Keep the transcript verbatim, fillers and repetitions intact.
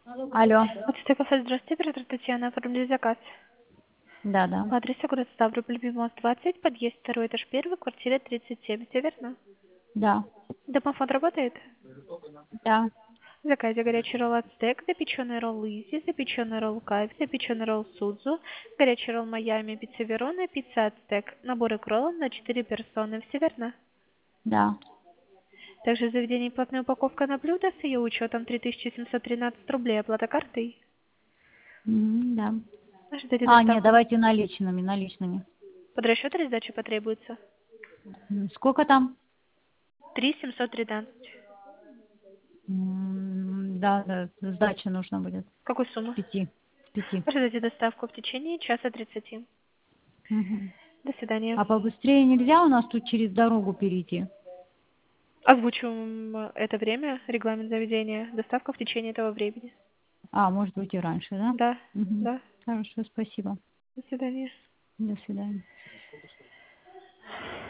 Алло. Почта кафе, здравствуйте, оператор Татьяна, оформили заказ. Да, да. По адресу город Ставрополь, мост двадцать, подъезд второй этаж первый, квартира тридцать семь. Все верно? Да. Домофон работает? Да. В заказе горячий ролл ацтек, запеченный ролл изи, запеченный ролл кайф, запеченный ролл судзу, горячий ролл майами, пицца верона, пицца ацтек. Наборы к роллам на четыре персоны. Все верно? Да. Также в заведении платная упаковка на блюдо с ее учетом три тысячи семьсот тринадцать рублей. Оплата картой. М, Да. Ожидайте А, нет, доставку. давайте наличными, наличными. Под расчет или сдача потребуется? М, Сколько там? три семьсот тринадцать. М, Да, да, сдача нужна будет. Какую С сумму? пяти. С пяти. Ожидайте доставку в течение часа тридцати. Мгм. До свидания. А побыстрее нельзя у нас тут через дорогу перейти? Озвучим это время, регламент заведения. Доставка в течение этого времени. А, может быть и раньше, да? Да, Мгм. да. Хорошо, спасибо. До свидания. До свидания.